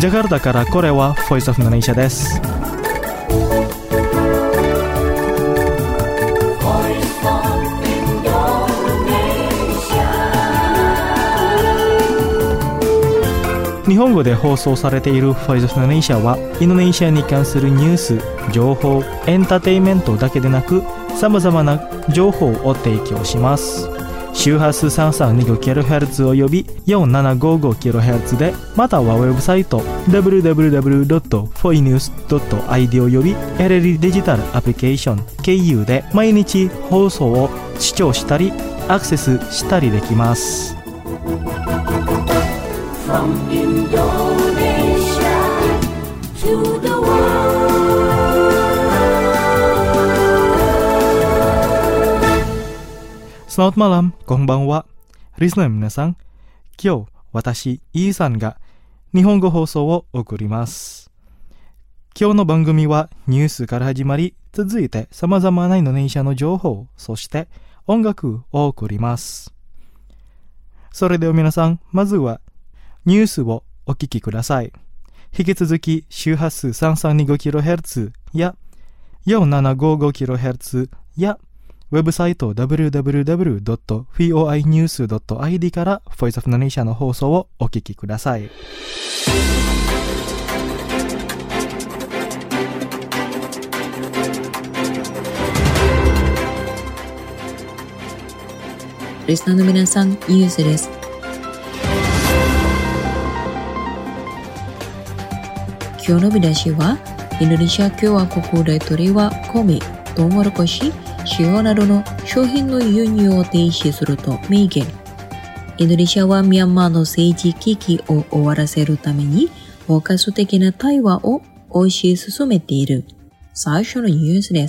ジャカルタからこれは Voice of Indonesia です。日本語で放送されている Voice of Indonesia はインドネシアに関するニュース、情報、エンターテインメントだけでなく様々な情報を提供します。周波数 3325kHz および 4755kHz で、またはウェブサイト www.foinews.id および LLD デジタルアプリケーション KU で毎日放送を視聴したりアクセスしたりできます。From Indonesia to the world。Selamat malam, konbanwa. Listener 皆さん、今日私イーさんが日本語放送を送ります。今日の番組はニュースから始まり、続いて様々なインドネシアの情報、そして音楽を送ります。それでは皆さん、まずはニュースをお聞きください。引き続き周波数 3325kHz や 4755kHz やウェブサイト www.foinews.id から Voice of Indonesia の放送をお聞きください。 リスナーの皆さん、ニュースです。今日の見出しは、インドネシア共和国大統領は米、トウモロコシ、塩などの商品の輸入を停止すると明言。インドネシアはミャンマーの政治危機を終わらせるために包括的な対話を推し進めている。最初のニュースです。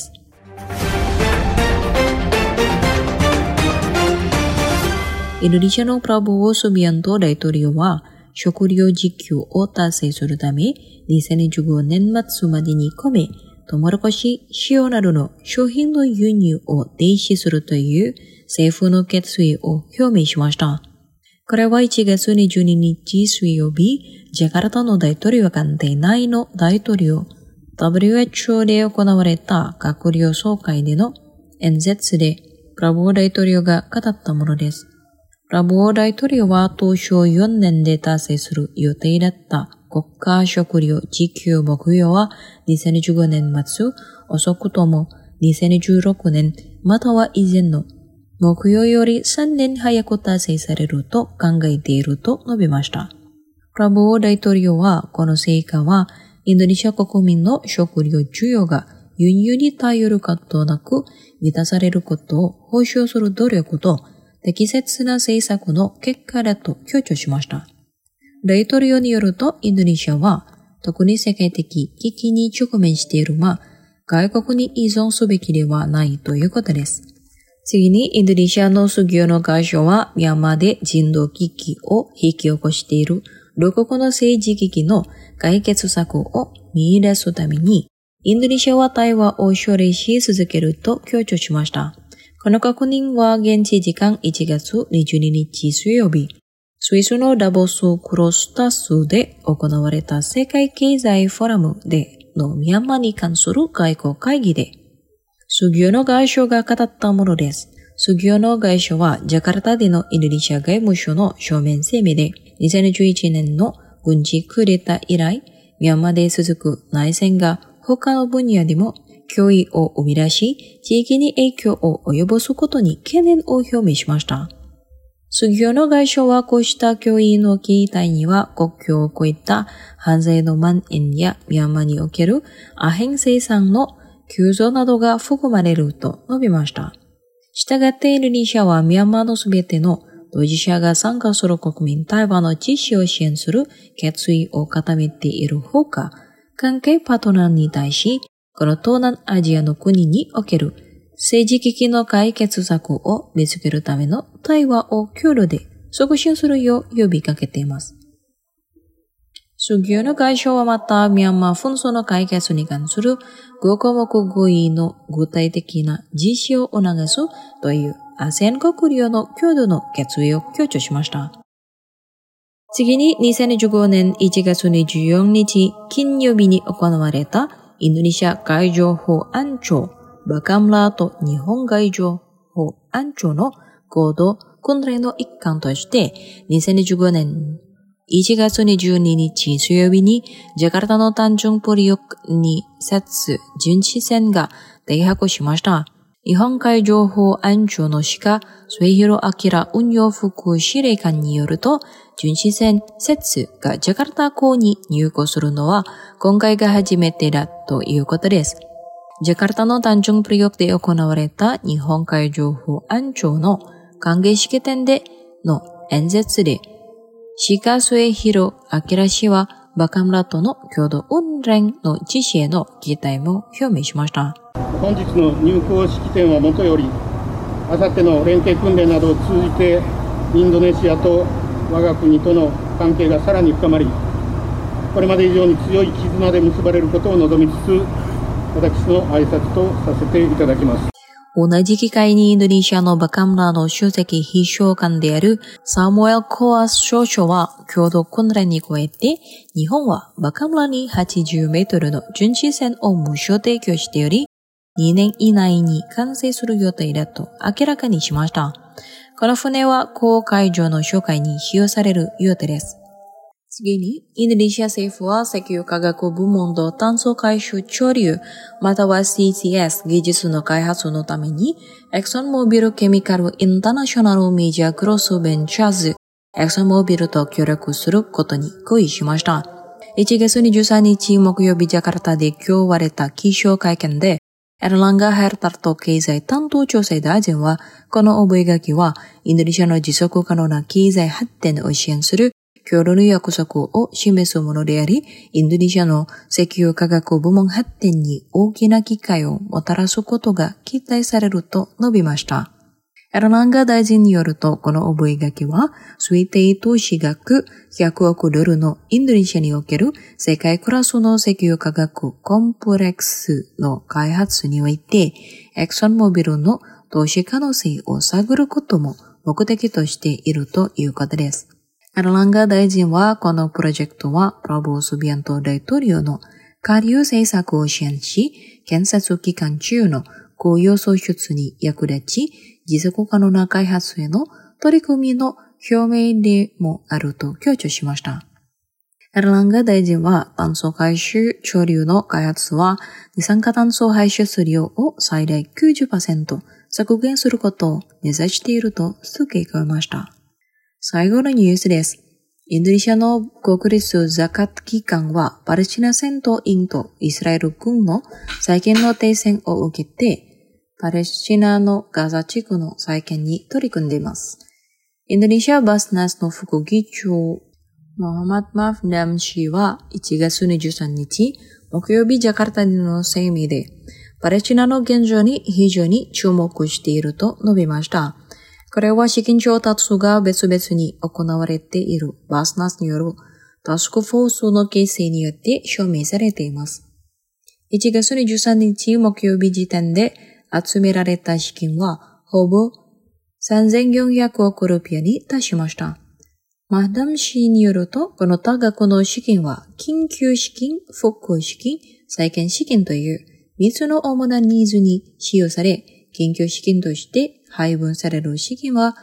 インドネシアのプラボー・スビアント大統領は食料自給を達成するため2015年末までに米、トウモロコシ、塩などの商品の輸入を停止するという政府の決意を表明しました。これは1月22日水曜日、ジャカルタの大統領官邸内の大統領、WHO で行われた閣僚総会での演説で、プラボー大統領が語ったものです。プラボー大統領は当初4年で達成する予定だった国家食料自給目標は2015年末、遅くとも2016年または以前の目標より3年早く達成されると考えていると述べました。プラボー大統領はこの成果はインドネシア国民の食料需要が輸入に頼ることなく満たされることを保証する努力と適切な政策の結果だと強調しました。大統領によると、インドネシアは特に世界的危機に直面しているが、外国に依存すべきではないということです。次に、インドネシアの水業の会社は、ミャンマーで人道危機を引き起こしている両国の政治危機の解決策を見出すために、インドネシアは対話を処理し続けると強調しました。この確認は現地時間1月22日水曜日、スイスのダボスクロスタスで行われた世界経済フォーラムでのミャンマーに関する外交会議で、水業の外相が語ったものです。水業の外相はジャカルタでのインドネシア外務省の書面声明で、2011年の軍事クーデター以来、ミャンマーで続く内戦が他の分野でも脅威を生み出し、地域に影響を及ぼすことに懸念を表明しました。水業の外相はこうした脅威の形態には国境を越えた犯罪の蔓延やミャンマーにおけるアヘン生産の急増などが含まれると述べました。したがってインドネシアはミャンマーのすべての当事者が参加する国民対話の実施を支援する決意を固めているほか、関係パートナーに対し、この東南アジアの国における政治危機の解決策を見つけるための対話を共同で促進するよう呼びかけています。水業の外相はまた、ミャンマー紛争の解決に関する5項目合意の具体的な実施を促すというASEAN 閣僚の共同の決意を強調しました。 次に2015年1月24日金曜日に行われたインドネシア海上保安庁バカムラと日本海上保安庁の合同訓練の一環として2015年1月22日水曜日にジャカルタのタンジュンプリヨクに接巡視船が停泊しました。日本海上保安庁の鹿末広明運用副司令官によると、巡視船接がジャカルタ港に入港するのは今回が初めてだということです。ジャカルタのタンジュンプリヨクで行われた日本海上保安庁の歓迎式典での演説で、鹿末広明氏はバカムラとの共同訓練の実施への期待も表明しました。 本日の入港式典はもとより、あさっての連携訓練などを通じて、インドネシアと我が国との関係がさらに深まり、これまで以上に強い絆で結ばれることを望みつつ、私の挨拶とさせていただきます。 同じ機会にインドネシアのバカムラの首席秘書官であるサムエル・コアス少将は共同訓練に加えて、日本はバカムラに80メートルの巡視船を無償提供しており、2年以内に完成する予定だと明らかにしました。この船は公海上の紹介に使用される予定です。次に、インドネシア政府は石油化学部門と炭素回収貯留、または CCS 技術の開発のために、エクソンモービルケミカルインターナショナルメジャークロスベンチャーズ、エクソンモービルと協力することに合意しました。1月23日木曜日ジャカルタで今日割れた記者会見で、エルランガ・ヘルタルト経済担当調整大臣は、この覚書は、インドネシアの持続可能な経済発展を支援する協力の約束を示すものであり、インドネシアの石油化学部門発展に大きな機会をもたらすことが期待されると述べました。エルランガ大臣によると、この覚書は、推定投資額100億ドルのインドネシアにおける世界クラスの石油化学コンプレックスの開発において、エクソンモビルの投資可能性を探ることも目的としているということです。エルランガ大臣は、このプロジェクトは、プラボー・スビアント大統領の下流政策を支援し、建設期間中の雇用創出に役立ち、持続可能な開発への取り組みの表明でもあると強調しました。エルランガ大臣は、炭素回収貯留の開発は、二酸化炭素排出量を最大 90% 削減することを目指していると付け加えました。最後のニュースです。インドネシアの国立ザカット機関はパレスチナ戦闘員とイスラエル軍の再建の停戦を受けて、パレスチナのガザ地区の再建に取り組んでいます。インドネシアバスナスの副議長、モハマド・マフダム氏は1月23日、木曜日ジャカルタでの声明で、パレスチナの現状に非常に注目していると述べました。これは資金調達が別々に行われているバスナスによるタスクフォースの形成によって証明されています。1月23日木曜日時点で集められた資金はほぼ3400億ルピアに達しました。マダム氏によると、この多額の資金は緊急資金、復興資金、再建資金という3つの主なニーズに使用され、緊急資金として配分される資金は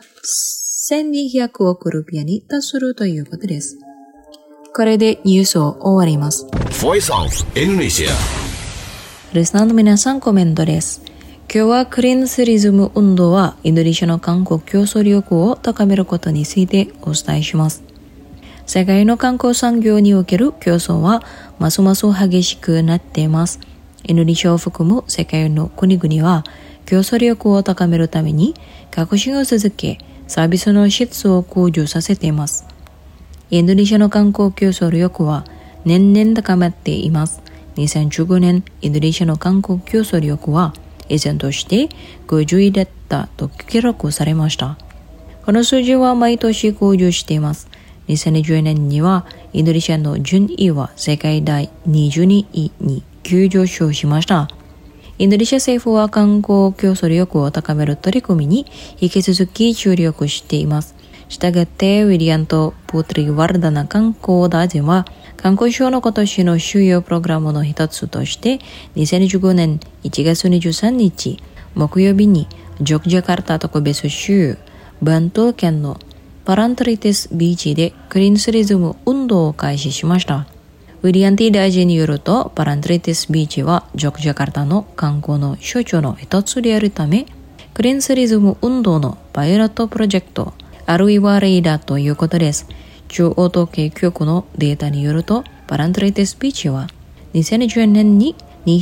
1200億ルピアに達するということです。これでニュースを終わります。 Voice of Indonesia。 リスナーの皆さんコメントです。今日はクリーンツーリズム運動はインドネシアの観光競争力を高めることについてお伝えします。世界の観光産業における競争はますます激しくなっています。インドネシアを含む世界の国々は競争力を高めるために革新を続け、サービスの質を向上させています。インドネシアの観光競争力は年々高まっています。2015年、インドネシアの観光競争力は依然として50位だったと記録されました。この数字は毎年向上しています。2020年にはインドネシアの順位は世界第22位に急上昇しました。インドネシア政府は観光競争力を高める取り組みに引き続き注力しています。 したがってウィリアンとプトリワルダナ観光大臣は観光省の今年の主要プログラムの一つとして2015年1月23日木曜日にジョグジャカルタ特別州バントル県のパラントリティスビーチでクリーンツーリズム運動を開始しました。ウィリアンティ大臣によるとパラントリティスビーチはジョグジャカルタの観光の象徴の一つであるためクリーンツーリズム運動のパイロットプロジェクトあるいは例だということです。中央統計局のデータによるとパラントリティスビーチは2010年に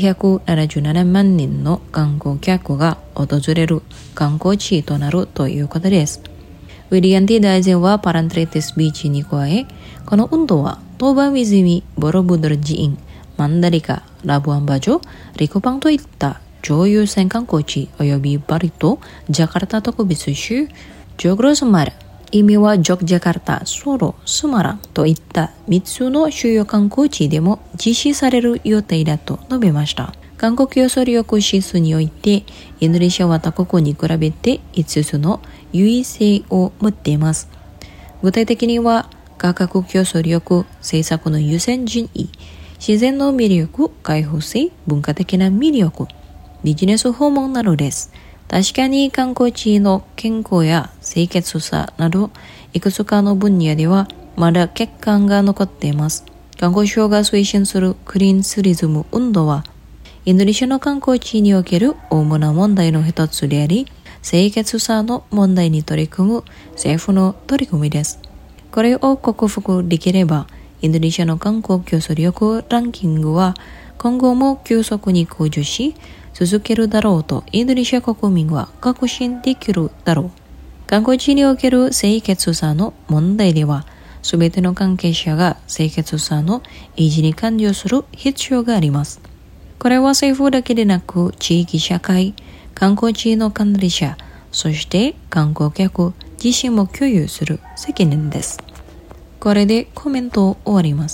277万人の観光客が訪れる観光地となるということです。ウィリアンティ大臣はパラントリティスビーチに加え、この運動はトーバン湖、ボロブドル寺院、マンダリカ、ラブアンバジョ、リコパンといった超優先観光地及びバリとジャカルタ特別州、ジョグロスマル、意味はジョグジャカルタ、ソロ、スマランといった3つの主要観光地でも実施される予定だと述べました。韓国競争力指数において、インドネシアは他国に比べて5つの優位性を持っています。具体的には、価格競争力、政策の優先順位、自然の魅力、開放性、文化的な魅力、ビジネス訪問などです。確かに観光地の健康や清潔さなど、いくつかの分野ではまだ欠陥が残っています。観光省が推進するクリーンツーリズム運動は、インドネシアの観光地における主な問題の一つであり、清潔さの問題に取り組む政府の取り組みです。これを克服できれば、インドネシアの観光競争力ランキングは今後も急速に向上し続けるだろうとインドネシア国民は確信できるだろう。観光地における清潔さの問題では、すべての関係者が清潔さの維持に関与する必要があります。これは政府だけでなく地域社会、観光地の管理者、そして観光客自身も共有する責任です。これでコメントを終わります。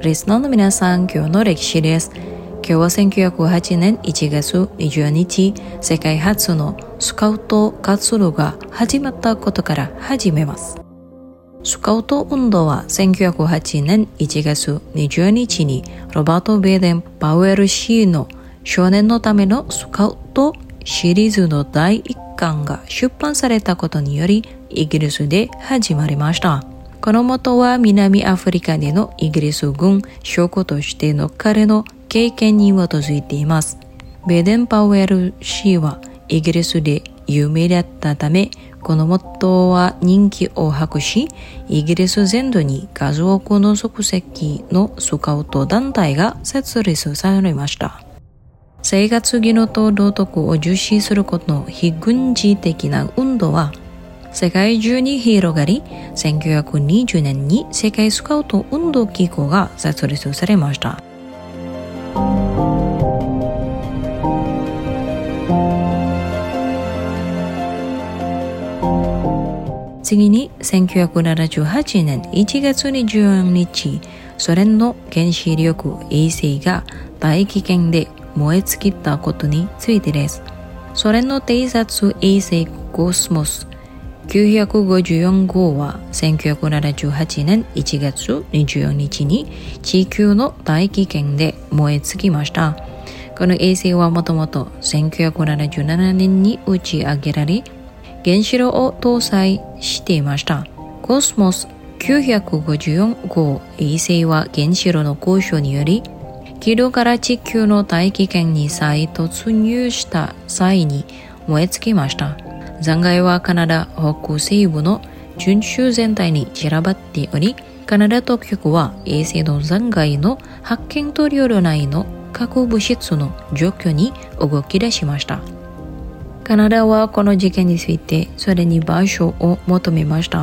リスナーの皆さん、今日の歴史です。今日は1908年1月20日、世界初のスカウト活動が始まったことから始めます。スカウト運動は1908年1月20日にロバート・ベーデン・パウエル氏の少年のためのスカウトシリーズの第1巻が出版されたことによりイギリスで始まりました。この元は南アフリカでのイギリス軍将校としての彼の経験に基づいています。ベーデン・パウエル氏はイギリスで有名だったため、このモットーは人気を博し、イギリス全土に数多くの足跡のスカウト団体が設立されました。生活技能と道徳を重視することの非軍事的な運動は世界中に広がり、1920年に世界スカウト運動機構が設立されました。次に1978年1月24日、ソ連の原子力衛星が大気圏で燃え尽きたことについてです。ソ連の偵察衛星コスモス954号は1978年1月24日に地球の大気圏で燃え尽きました。この衛星はもともと1977年に打ち上げられ、原子炉を搭載していました。コスモス954号衛星は原子炉の故障により、軌道から地球の大気圏に再突入した際に燃え尽きました。残骸はカナダ北西部の準州全体に散らばっており、カナダ当局は衛星の残骸の発見と領土内の核物質の除去に動き出しました。カナダはこの事件についてそれに賠償を求めました。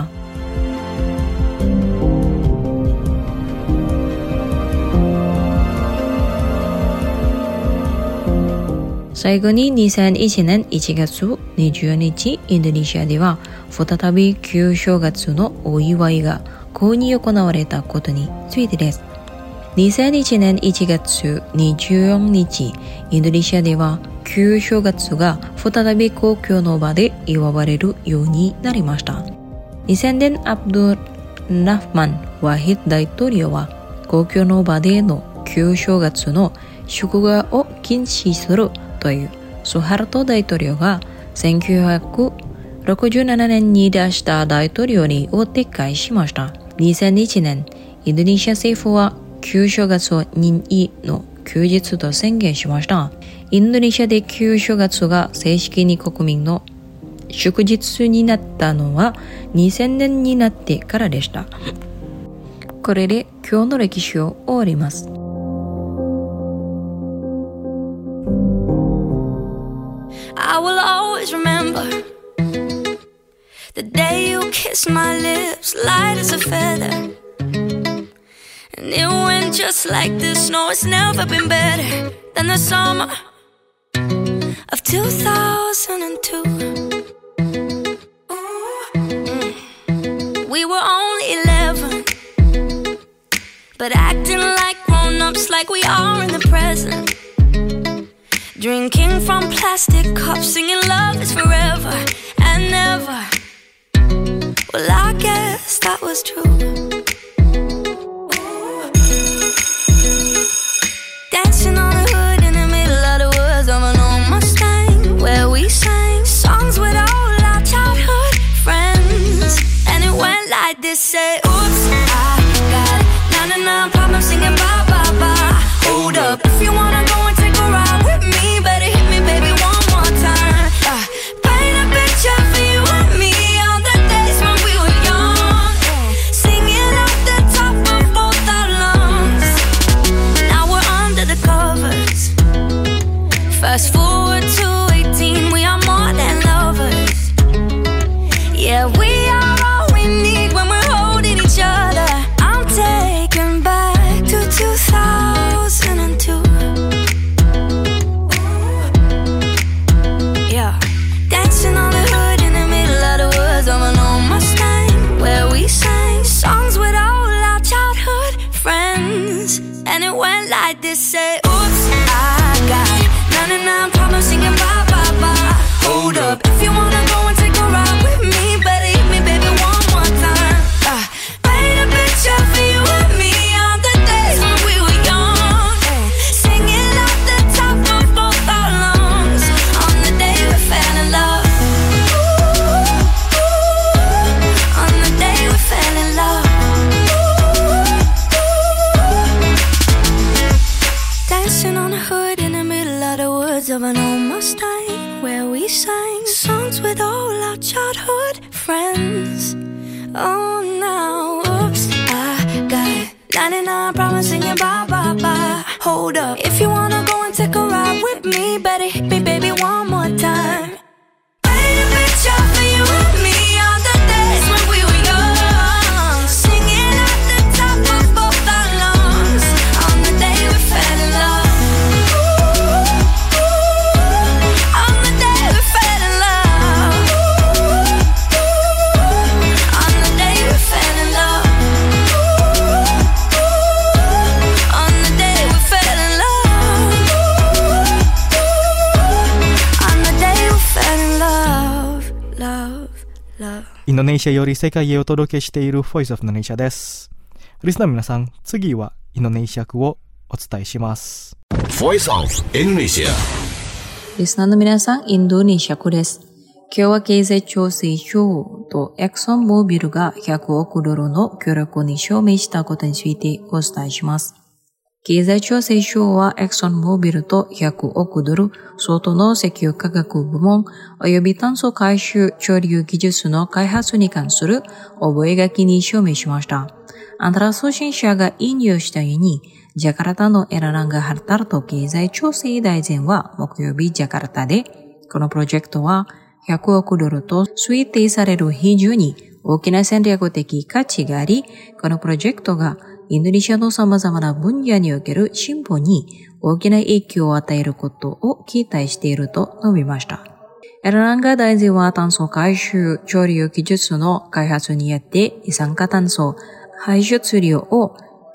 最後に2001年1月20日、インドネシアでは再び旧正月のお祝いが公に行われたことについてです。2001年1月24日、インドネシアでは旧正月が再び公共の場で祝われるようになりました。2000年、アブドゥル・ラフマン・ワヒド大統領は公共の場での旧正月の祝賀を禁止するというスハルト大統領が1967年に出した大統領令を撤回しました。2001年、インドネシア政府は旧正月を任意の休日と宣言しました。インドネシアで旧正月が正式に国民の祝日になったのは2000年になってからでした。これで今日の歴史を終わります。 I will always remember the day you kissed my lips, light as a feather. And it went just like this. No, it's never been better than the summer of 2002. We were only 11, but acting like grown-ups, like we are in the present. Drinking from plastic cups, singing love is forever and never. Well, I guess that was true. Dancing on the hood in the middle of the woods of an old Mustang, where we sang songs with all our childhood friends. And it went like this, say, oops, I got 99 problems singing bye, bye, bye. Hold up, if you wanna go and take a ride with me, better hit me, baby, one more time. Paint a picture for you and me on the days when we were young, singing at the top of both our lungs. Now we're under the covers. Fast forward to 18, we are more than lovers. Yeah, we are all we need when we're holding each other. I'm taken back to 2002. Dancing on the hood in the middle of the woods of an old Mustang, where we sang songs with all our childhood friends. the woods of an old Mustang, where we sang songs with all our childhood friends. Oh, now, oops, I got 99 problems singing bye, bye, bye. Hold up, if you wanna go and take a ride with me, better hit me, baby, one more time. Paint a picture for you and me on the days when we were young, singing at the top of both our lungs, on the day we fell in love. On the day we fell in love. On the day we fell in love. On the day we fell in love. On the day we fell in love. Love, love. インドネシアより世界へお届けしている Voice of Indonesia です。リスナーの皆さん、次はインドネシア語をお伝えします。 Voice of Indonesia。 リスナーの皆さん、インドネシア語です。今日は経済調整省とエクソンモービルが100億ドルの協力に署名したことについてお伝えします。経済調整省はエクソンモービルと100億ドル相当の石油化学部門及び炭素回収貯留技術の開発に関する覚書に署名しました。アンダラ通信社が引用したように、ジャカルタのエラランガ・ハルタルト経済調整大臣は木曜日ジャカルタで、このプロジェクトは100億ドルと推定される非常に大きな戦略的価値があり、このプロジェクトがインドネシアの様々な分野における進歩に大きな影響を与えることを期待していると述べました。エラランガ大臣は炭素回収貯留技術の開発によって二酸化炭素排出量を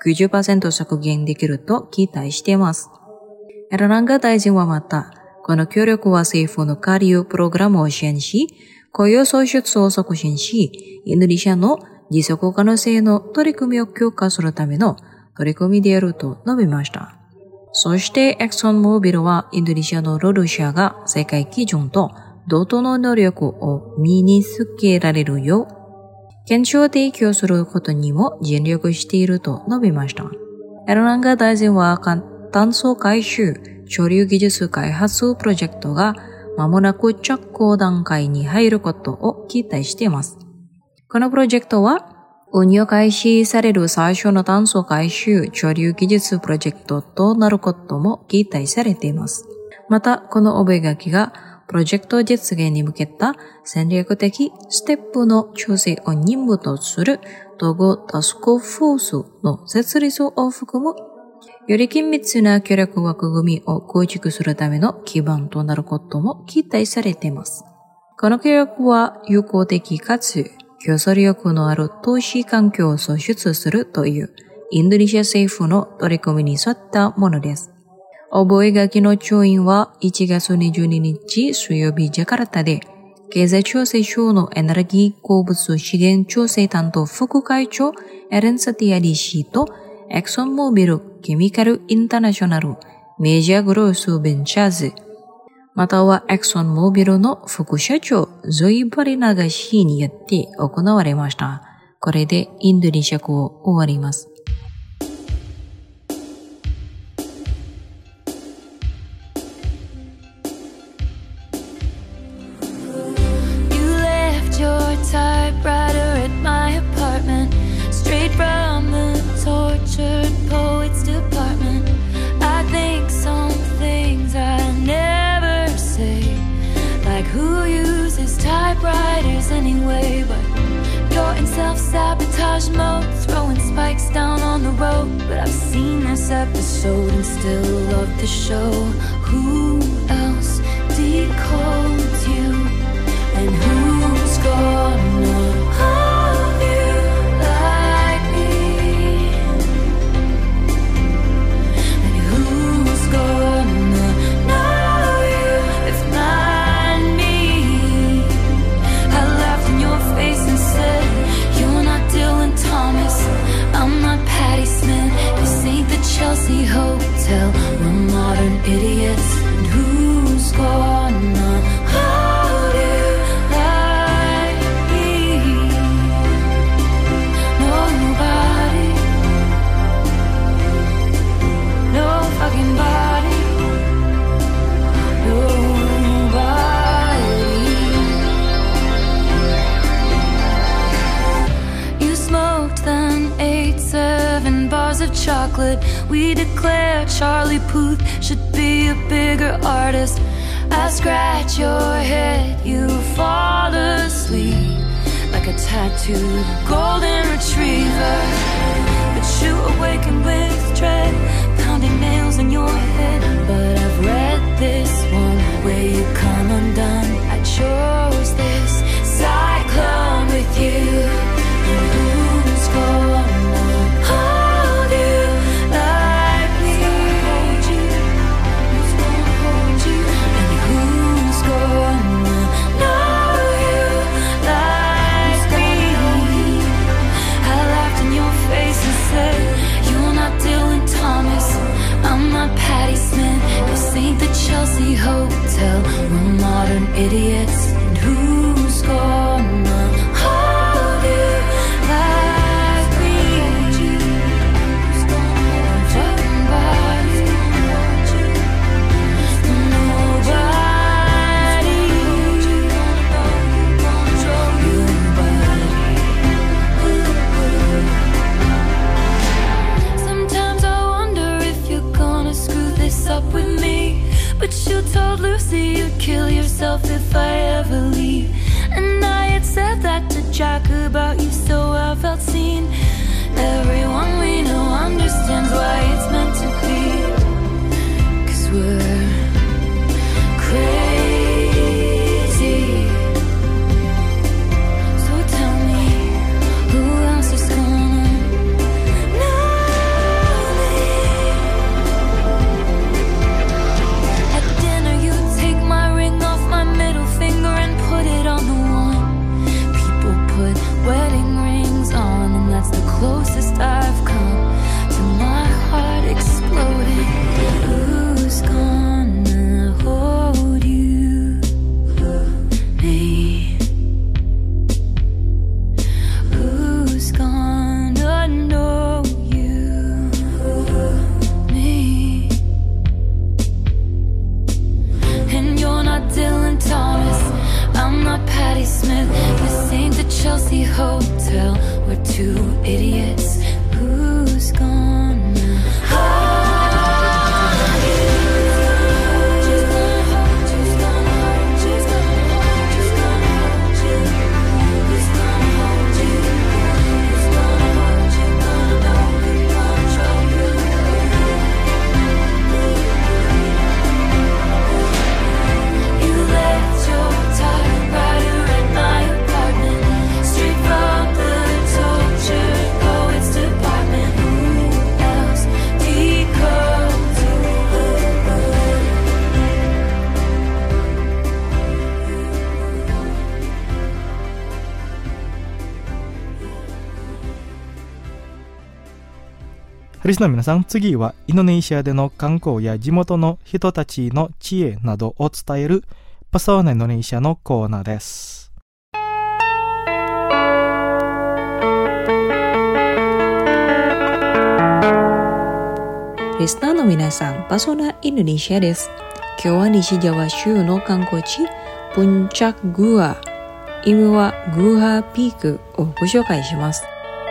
90% 削減できると期待しています。エラランガ大臣はまた、この協力は政府の下流プログラムを支援し、雇用創出を促進し、インドネシアの持続可能性の取り組みを強化するための取り組みであると述べました。そしてエクソンモービルはインドネシアの労働者が世界基準と同等の能力を身につけられるよう、検証を提供することにも尽力していると述べました。エラランガ大臣は炭素回収貯留技術開発プロジェクトが間もなく着工段階に入ることを期待しています。このプロジェクトは運用開始される最初の炭素回収貯留技術プロジェクトとなることも期待されています。また、この覚書がプロジェクト実現に向けた戦略的ステップの調整を任務とする統合タスクフォースの設立を含むより緊密な協力枠組みを構築するための基盤となることも期待されています。この協力は有効的かつ競争力のある投資環境を創出するというインドネシア政府の取り組みに沿ったものです。覚書の調印は1月22日水曜日ジャカルタで経済調整省のエネルギー鉱物資源調整担当副会長エレン・サティアリ氏とエクソンモービルケミカルインターナショナルメジャーグロースベンチャーズまたはエクソンモービルの副社長ゾイ・バリナガ氏によって行われました。これでインドネシア語を終わります。 Anyway, but you're in self-sabotage mode, throwing spikes down on the road. But I've seen this episode and still love the show. Who else decodes you? And who's gonna love you like me? And who's gonna know you if not me? I laughed in your face and said, you're not Dylan Thomas, I'm not Patti Smith. This ain't the Chelsea Hotel, we're modern idiots. And but we declare Charlie Puth should be a bigger artist. I scratch your head, you fall asleep like a tattooed golden retriever. But you awaken with dread, pounding nails in your head. But I've read this one where you come undone. I chose this cyclone with you. And who's gonna hold you like me? Who's gonna hold you? And who's gonna know you like me? I laughed in your face and said, you're not Dylan Thomas, I'm not Patti Smith. This ain't the Chelsea Hotel, we're modern idiots. And who's gonna hold you like me? Who's gonna hold you? Nobody. Sometimes I wonder if you're gonna screw this up with me. But you told Lucy you'd kill yourself if I ever leave. And I had said that to Jack about you, so I felt seen. Everyone we know understands why it's meant to be. 'Cause we're crazy. So tell me, who else is gonna know me? At dinner you take my ring off my middle finger and put it on the one. People put wedding rings on, and that's the closest I've come to my heart exploding. Who's gonna hold you? Me. Who's gonna know you? Me. And you're not Dylan Thomas, I'm not Patti Smith. This ain't the Chelsea Hotel, we're two idiots. Who's gonna hold you? Who's gonna hold you? Who's gonna hold you? Who's gonna hold you? Who's gonna hold you? Who's gonna hold you? Gonna know you, control you. You left your typewriter at my apartment, straight from the torture poets department. Who else decodes you? リスナーの皆さん、次はインドネシアでの観光や地元の人たちの知恵などを伝えるパソーナインドネシアのコーナーです。 リスナーの皆さん、パソーナインドネシアです。今日は西ジャワ州の観光地、プンチャクグア、意味はグーハーピークをご紹介します。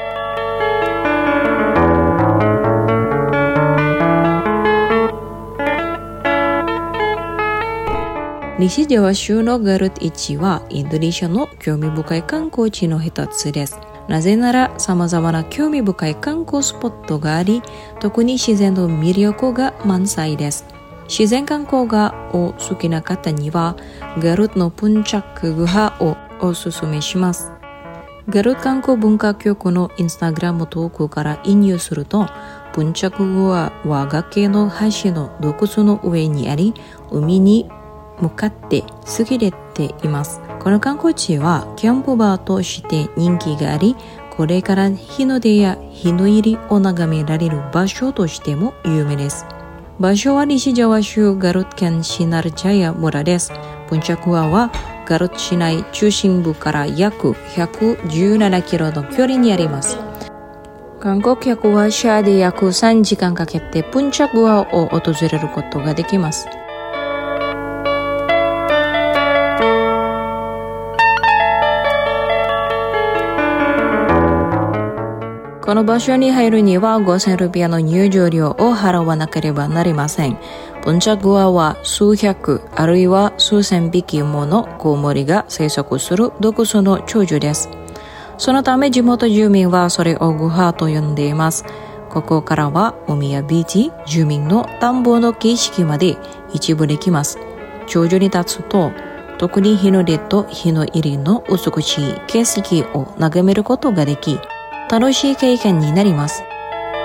西ジャワ州のガルト市はインドネシアの興味深い観光地の一つです。なぜなら様々な興味深い観光スポットがあり、特に自然の魅力が満載です。自然観光がお好きな方にはガルトのプンチャクグハをおすすめします。ガルト観光文化局のインスタグラム投稿から引用すると、プンチャクグハは崖の橋の洞窟の上にあり、海に向かって過ぎれています。この観光地はキャンプバーとして人気があり、これから日の出や日の入りを眺められる場所としても有名です。場所は西ジャワ州ガルト県シナルジャヤ村です。プンチャクグハはガルト市内中心部から約117キロの距離にあります。観光客は車で約3時間かけてプンチャクグハを訪れることができます。 この場所に入るには5000ルピアの入場料を払わなければなりません。プンチャグアは数百あるいは数千匹ものコウモリが生息する独自の長寿です。そのため地元住民はそれをグハと呼んでいます。ここからは海やビーチ、住民の田んぼの景色まで一部できます。頂上に立つと特に日の出と日の入りの美しい景色を眺めることができ、楽しい経験になります。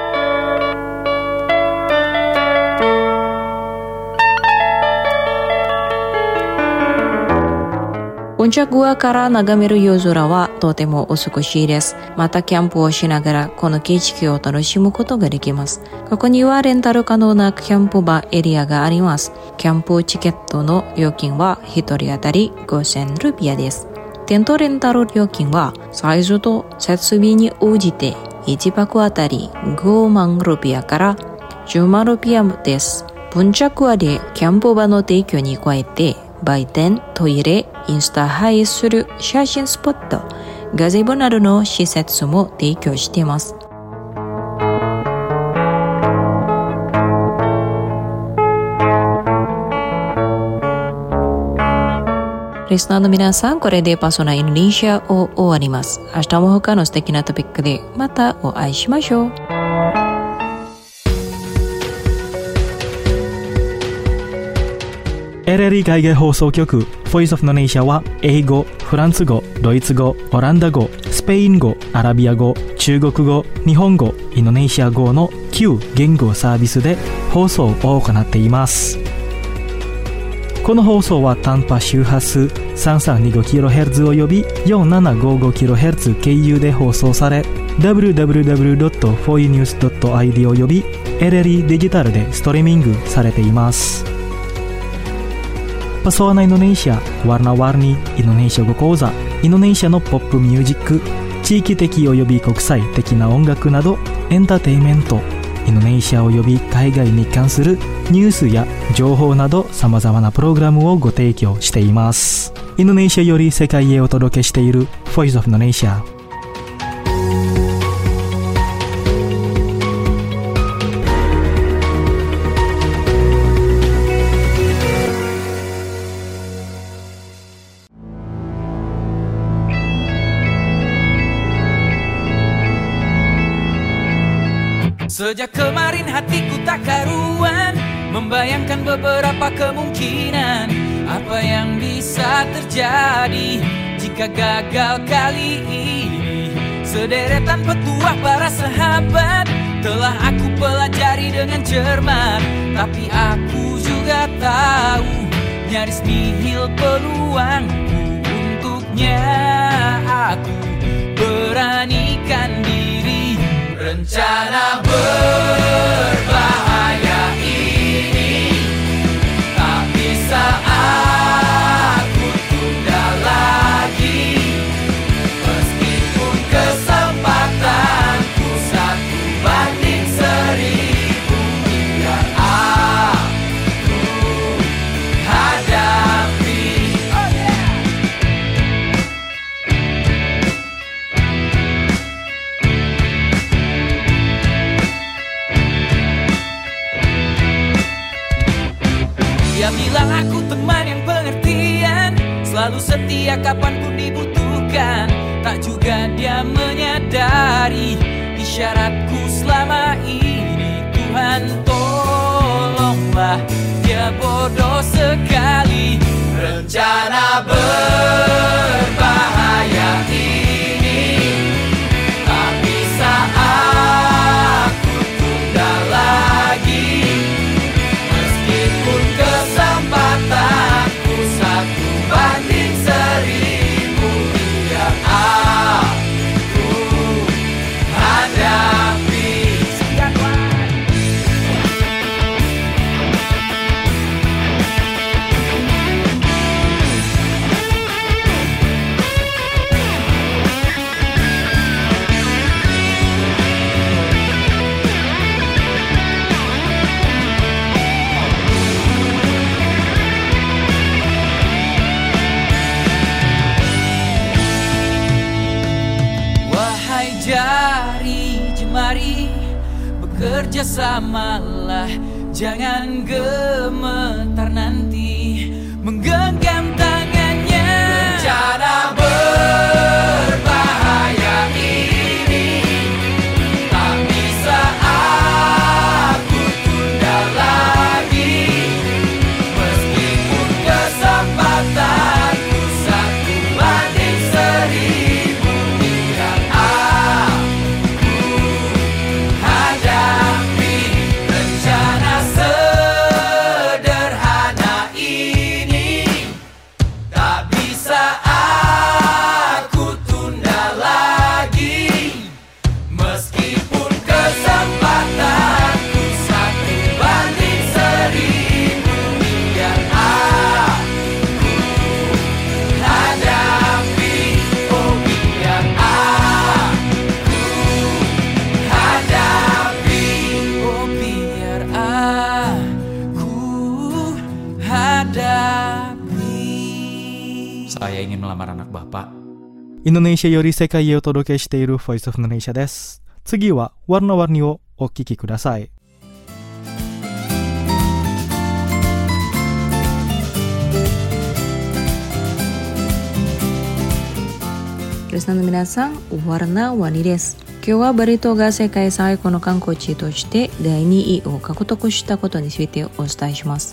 プンチャグアから眺める夜空はとても美しいです。またキャンプをしながらこの景色を楽しむことができます。ここにはレンタル可能なキャンプバーエリアがあります。キャンプチケットの料金は1人当たり5000ルピアです。テントレンタル料金はサイズと設備に応じて1泊あたり5万ルピアから10万ルピアです。プンチャグアでキャンプ場の提供に加えて売店、トイレ、インスタ映えする写真スポット、ガゼボなどの施設も提供しています。リスナーの皆さん、これでパーソナインドネシアを終わります。明日も他の素敵なトピックでまたお会いしましょう。 LLE 海外放送局 Voice of Indonesia は英語、フランス語、ドイツ語、オランダ語、スペイン語、アラビア語、中国語、日本語、インドネシア語の9言語サービスで放送を行っています。この放送は短波周波数 3325kHz および 4755kHz 経由で放送され www.foinews.id および LLE デジタルでストリーミングされています。Pesona Indonesia, Warna-warni Indonesia語講座、インドネシアのポップミュージック、地域的および国際的な音楽などエンターテインメント、インドネシアおよび海外に関するニュースや情報などさまざまなプログラムをご提供しています。インドネシアより世界へお届けしている Voice of Indonesia。 Sejak kemarin hatiku tak karuan membayangkan beberapa kemungkinan apa yang bisa terjadi jika gagal kali ini. Sederetan petuah para sahabat telah aku pelajari dengan cermat, tapi aku juga tahu nyaris nihil peluangku untuknya. Aku beranikan diri. Rencana berbahaya ini tak bisa aku tunda lagi, meskipun kesempatanku 1:1000, biar aku hadapi. Dia bilang aku teman yang pengertian, selalu setia kapanpun dibutuhkan. Tak juga dia menyadari isyaratku selama ini. Tuhan tolonglah, dia bodoh sekali. Rencana berbahaya ini tak bisa aku tunda lagi, meskipun kesempatanku 1:1000, biar aku hadapi. bersamalah, jangan gemetar nanti menggenggam tangannya. Bencana berbahaya ini tak bisa aku tunda lagi, meskipun kesempatanku 1/1000 biar aku hadapi rencana sederhana ini. Tak bisa aku tunda lagi, meskipun kesempatanku 1/1000 biar aku hadapi, oh biar aku hadapi, oh biar aku hadapi. Saya ingin melamar anak bapak. インドネシアより世界へお届けしている Voice of Indonesia です。次はワルナワルニをお聞きください。 リスナーの皆さん、warna-warniです。今日はバリ島が世界最古の観光地として第2位を獲得したことについてお伝えします。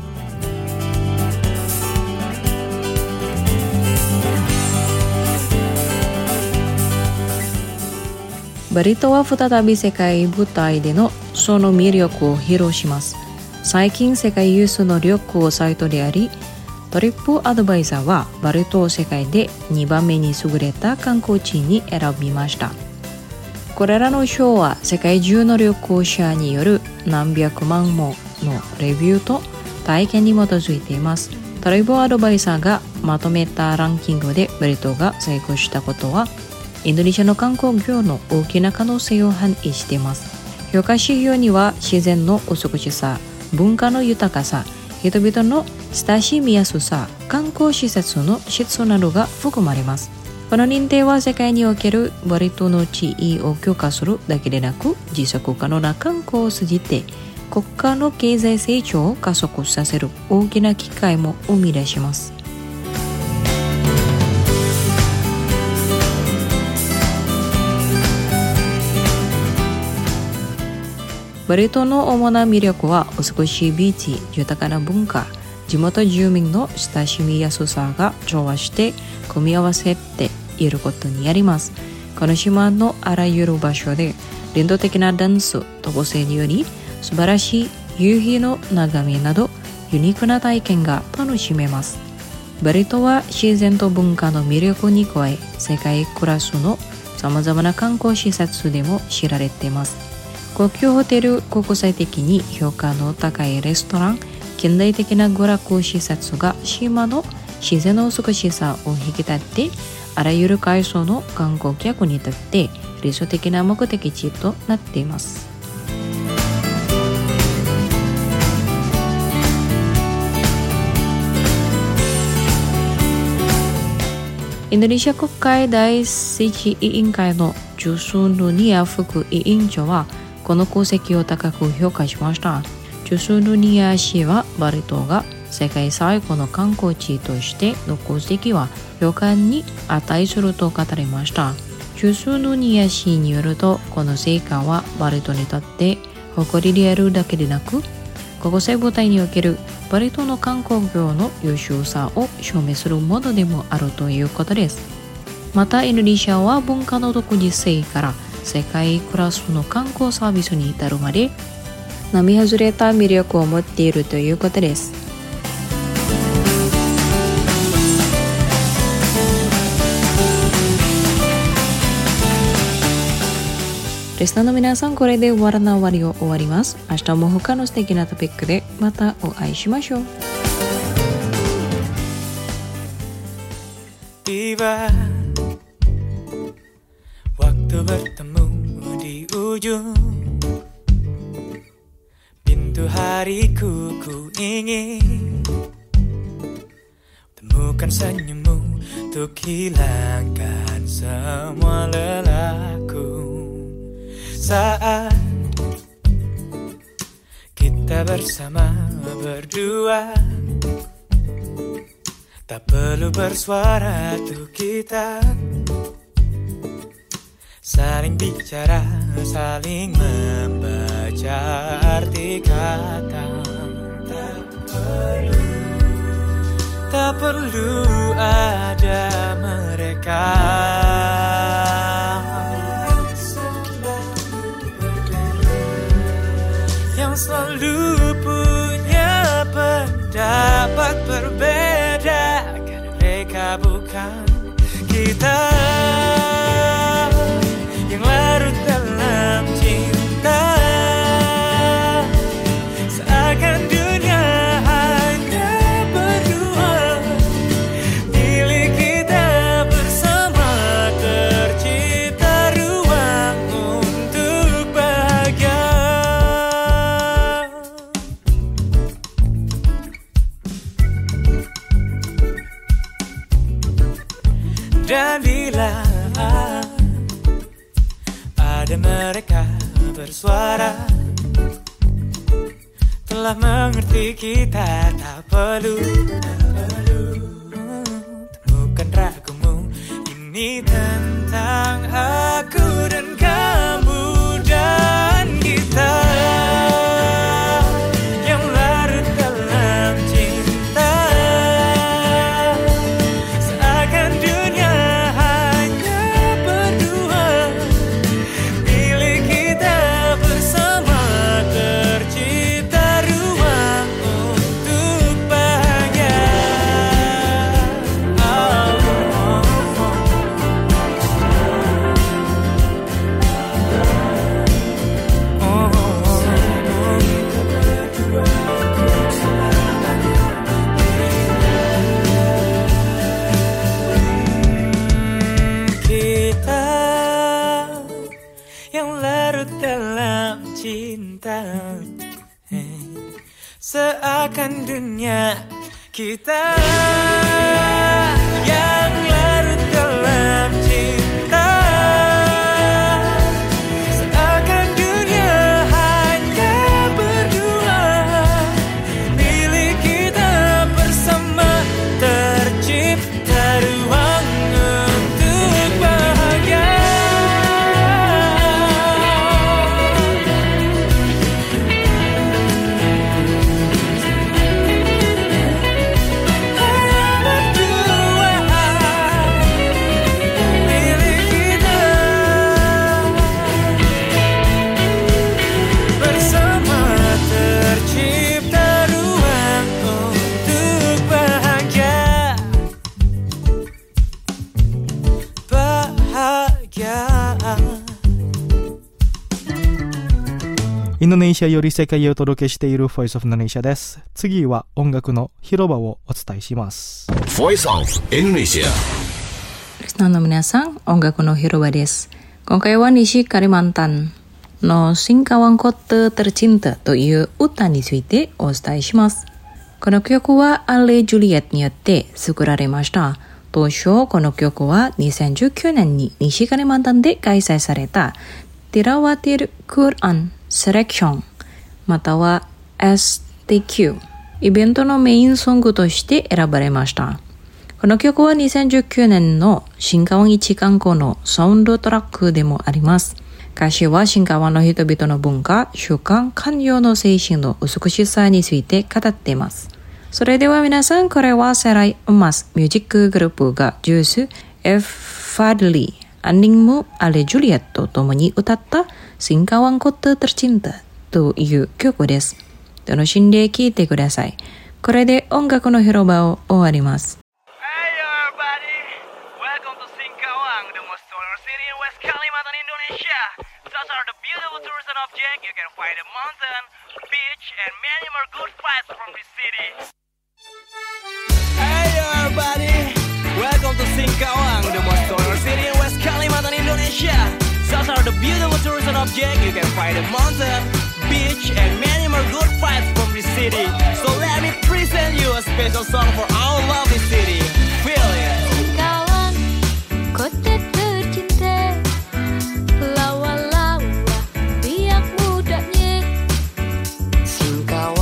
バリ島は再び世界舞台でのその魅力を披露します。最近世界有数の旅行サイトであり、トリップアドバイザーはバリ島を世界で2番目に優れた観光地に選びました。これらの賞は世界中の旅行者による何百万ものレビューと体験に基づいています。トリップアドバイザーがまとめたランキングでバリ島が成功したことは、インドネシアの観光業の大きな可能性を反映しています。評価指標には自然の美しさ、文化の豊かさ、人々の親しみやすさ、観光施設の質などが含まれます。この認定は世界におけるバリ島の地位を強化するだけでなく、持続可能な観光を通じて国家の経済成長を加速させる大きな機会も生み出します。バリ島の主な魅力は美しいビーチ、豊かな文化、地元住民の親しみやすさが調和して組み合わせていることにあります。この島のあらゆる場所で伝統的なダンス、飛ばせにより素晴らしい夕日の眺めなどユニークな体験が楽しめます。バリ島は自然と文化の魅力に加え、世界クラスのさまざまな観光施設でも知られています。高級ホテル、国際的に評価の高いレストラン、近代的な娯楽施設が島の自然の美しさを引き立て、あらゆる階層の観光客にとって理想的な目的地となっています。インドネシア国会第1委員会のジュスヌニア副委員長はこの功績を高く評価しました。ジュスヌニア氏はバリ島が世界最古の観光地としての功績は評価に値すると語りました。ジュスヌニア氏によると、この成果はバリ島にとって誇りであるだけでなく、国際舞台におけるバリ島の観光業の優秀さを証明するものでもあるということです。またインドネシアは文化の独自性から世界クラスの観光サービスに至るまで並外れた魅力を持っているということです。リスナーの皆さん、これでワラナワリを終わります。明日も他の素敵なトピックでまたお会いしましょう。 Tiba waktu bertemu di ujung pintu hariku, ku ingin temukan senyummu untuk hilangkan semua lelahku. Saat kita bersama berdua. Tak perlu bersuara tuh kita saling bicara, saling membaca arti kata. Tak perlu ada mereka yang selalu punya pendapat berbeda, karena mereka bukan kita yang larut dalam cinta. Seakan dunia hanya berdua, milik kita bersama, tercipta ruang untuk bahagia. Dan bila ada mereka bersuara, telah mengerti kita tak perlu temukan ragumu. Ini tentang aku dan kamu dan kita yang larut dalam cinta. Seakan dunia hanya berdua, milik kita bersama, tercipta ruang untuk bahagia. Kita yang larut dalam cinta, seakan dunia kita yang larut dalam cinta. Seakan dunia hanya berdua, milik kita bersama, tercipta ruang untuk bahagia. Bahagia. インドネシアより世界へお届けしている Voice of Indonesia です。次は音楽の広場をお伝えします。 Voice of Indonesia. リスナーの皆さん、音楽の広場です。今回は西KalimantanのSingkawang Kota Tercinta という歌についてお伝えします。この曲はアレ・ジュリエットによって作られました。当初この曲は2019年に西カリマンタンで開催されたTilawatil Quran Selection または STQ イベントのメインソングとして選ばれました。この曲は2019年の新川一観光のサウンドトラックでもあります。歌詞は新川の人々の文化、習慣、寛容の精神の美しさについて語っています。それでは皆さん、これはセライエマスミュージックグループがジュース、Fadli、アンディング、アレ・ジュリエットと共に歌ったSingkawang Kota Tercintaという曲です。楽しんで聴いてください。これで音楽の広場を終わります。 Hey everybody, welcome to Singkawang, the most tourist city in West Kalimantan, Indonesia. Such are the beautiful tourism objects. You can find a mountain, beach, and many more good vibes from this city. Hey everybody, welcome to Singkawang, the most tourist city in West Kalimantan, Indonesia. Such are the beautiful tourism objects. You can find a mountain, beach, and many more good vibes from this city. So let me present you a special song for our lovely city. Feel it. Singkawang, kota tercinta, lawa-lawa, riak mudanya. Singkawang.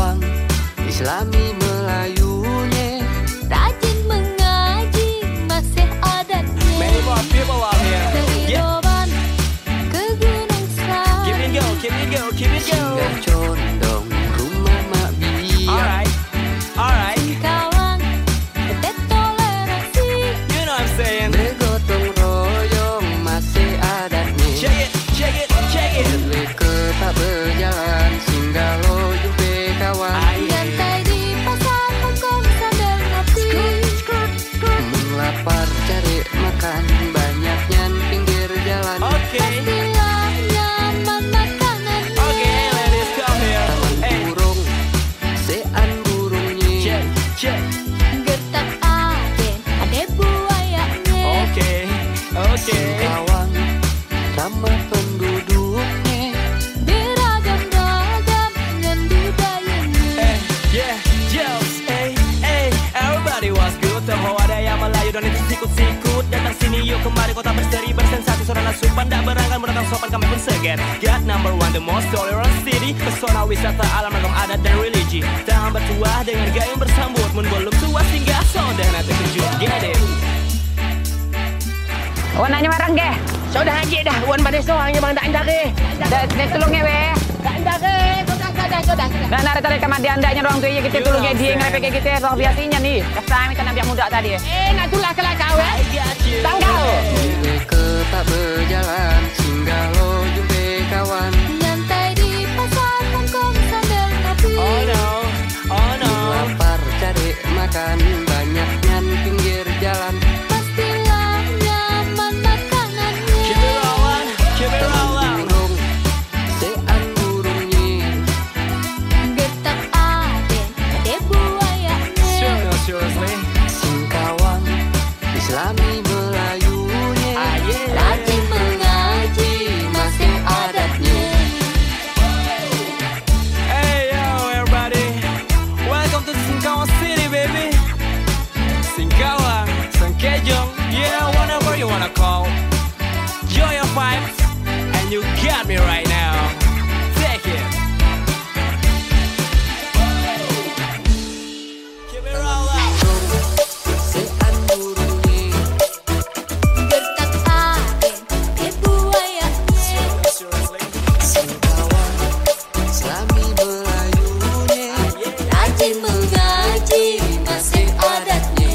kembali kota berseri bersensasi. Saudara supan tak berangkat mendatang sopan kami pun seger. God number one, the most tolerant city. Pesona wisata alam ragam adat dan religi. Tahan bertuah dengan gayung bersambut. Mun belum tua singgah saudara terkejut. Get it. Wan nanya marang ke? Sudah haji dah. Wan pada soalnya bang tak anda ke. Dah tolongnya we. Tak anda ke. Sudah. Nah, nari tadi kamar dia andanya orang tu ya kita tolongnya dia ngelepe kita soal biasanya nih. Kesami tanam yang muda tadi. Nak tulah kelak kau Tanggal. Ke tak berjalan singgalo jumpe kawan. Nyantai di pasar kongkong sambil ngopi. Oh no. Lapar cari makan banyak nyan pinggir jalan. Pastilah nyaman makanannya. Keep it rolling. Sean burungnya Getak ade buayanya. No, seriously. singkawan Islami Melayunya Rajin mengaji masih adatnya. Hey yo everybody, welcome to Singkawang City baby. Singkawang, Sangkejong, yeah whatever you wanna call. Enjoy your vibes, and you got me right now. Take it. Keep it rolling. Sean burungnya Getak ade buayanya. Seriously. singkawan Islami Melayunya Rajin mengaji masih adatnya.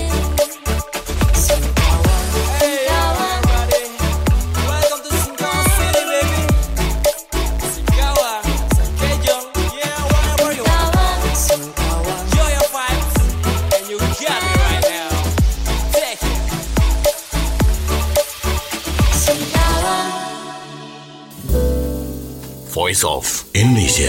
Hey yo everybody, welcome to Singkawang City baby. Singkawang, Sangkejong, yeah whatever you wanna call. singkawan Enjoy your vibes, and you got me right now. Take it. Voice of Indonesia.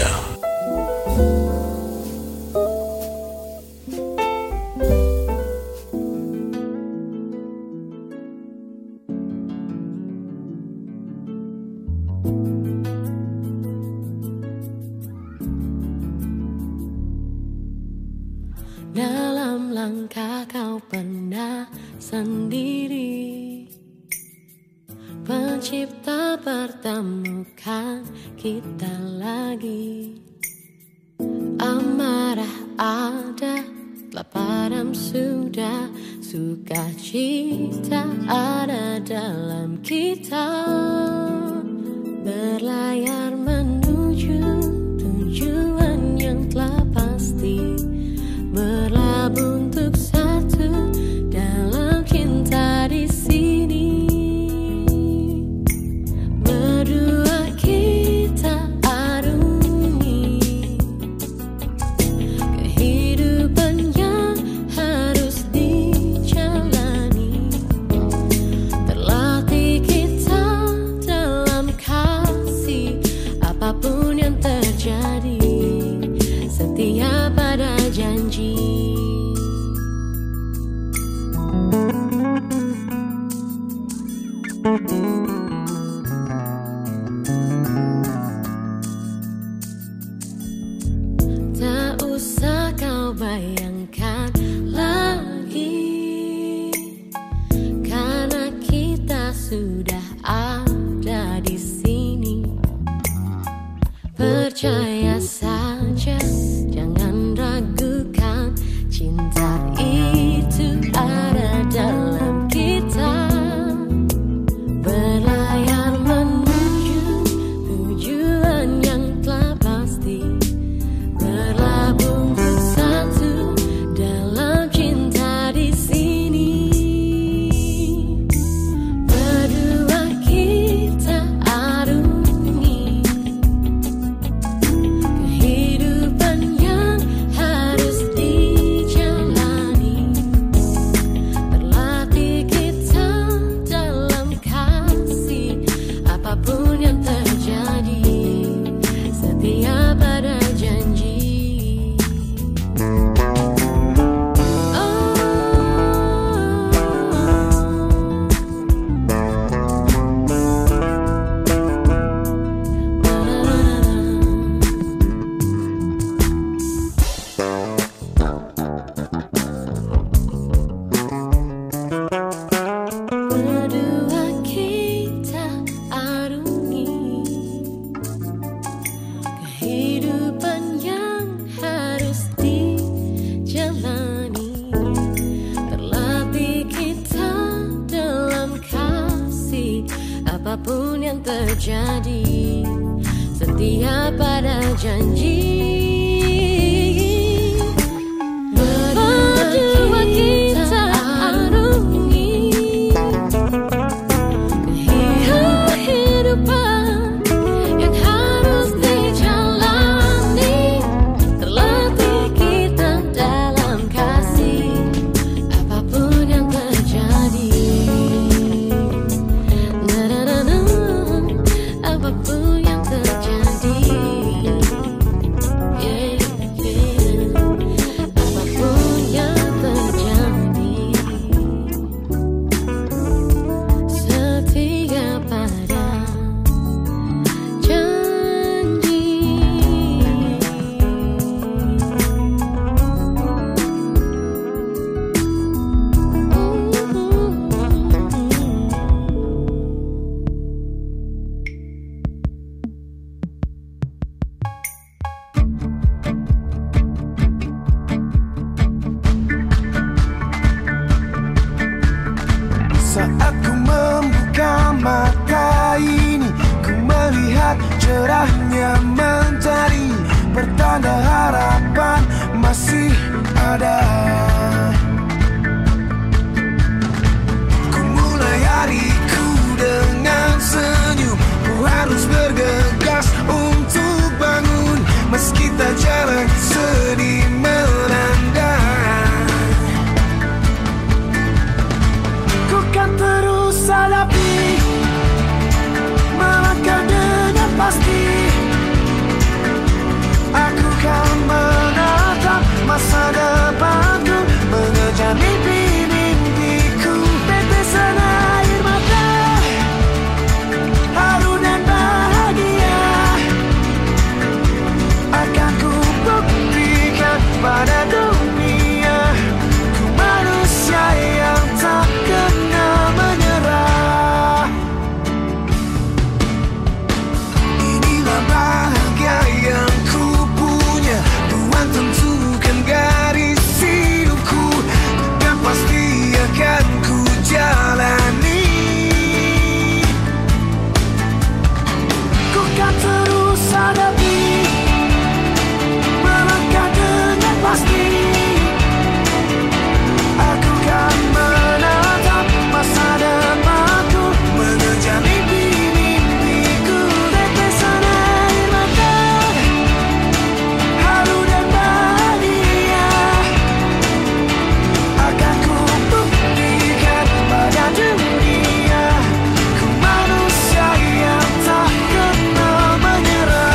Dalam langkah kau pernah sendiri. Pencipta pertemukan kita lagi. Amarah ada, telah padam sudah. Sukacita ada dalam kita. Berlayar menuju tujuan yang telah pasti. Berlabuh untuk satu dalam cinta di sini. Berdua kita arungi kehidupan yang harus dijalani. Terlatih kita dalam kasih apapun yang terjadi, setia pada janji. Berdua kita arungi kehidupan yang harus dijalani. Terlatih kita dalam kasih, apapun yang terjadi. Apapun yang terjadi, apapun yang terjadi, setia pada janji. Saat ku membuka mata ini, ku melihat cerahnya mentari, pertanda harapan masih ada. Ku mulai hariku dengan senyum, ku harus bergegas untuk bangun, meski tak jarang sedih melanda. Ku kan terus hadapi, melangkah dengan pasti. Aku kan menatap masa depanku, mengejar mimpi-mimpiku. Tetesan air mata, haru dan bahagia akan ku buktikan pada dunia. Ku manusia yang tak kenal menyerah. Inilah bahagia yang ku punya, Tuhan tentukan garis hidupku, dan pasti akan ku jalani. Ku kan terus hadapi, melangkah dengan pasti. Aku kan menatap masa depanku, mengejar mimpi-mimpiku. Tetesan air mata, haru dan bahagia akan ku buktikan pada dunia. Ku manusia yang tak kenal menyerah.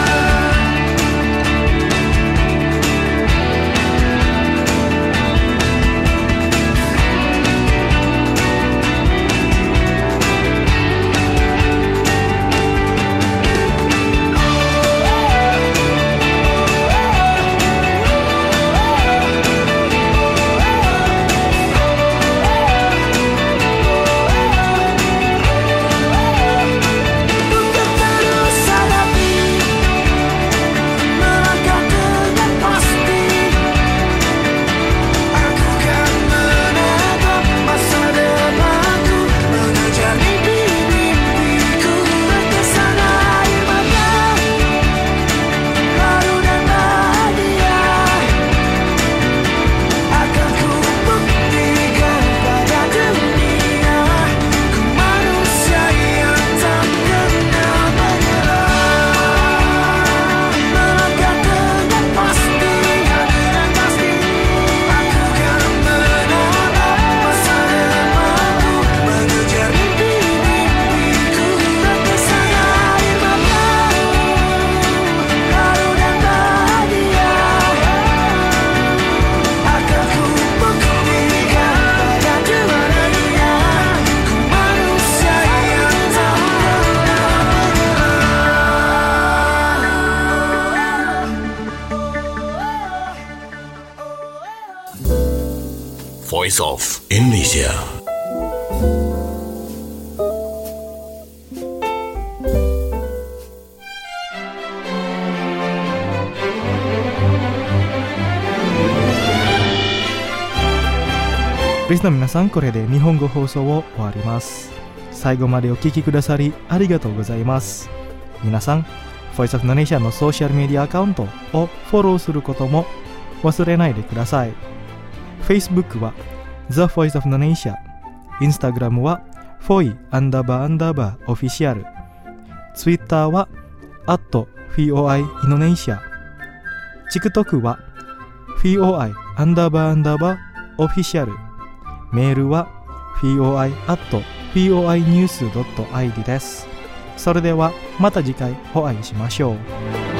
Voice of Indonesia. Risna minasan, これで日本語放送を終わります。 最後までお聞きくださりありがとうございます。皆さん、Voice of Indonesia のソーシャルメディアアカウントをフォローすることも忘れないでください。Facebook は The Voice of Indonesia、 Instagram は foi__official、 Twitter は@foi Indonesia、 TikTok は foi__official、 メールは foi@foinews.id です。それではまた次回お会いしましょう。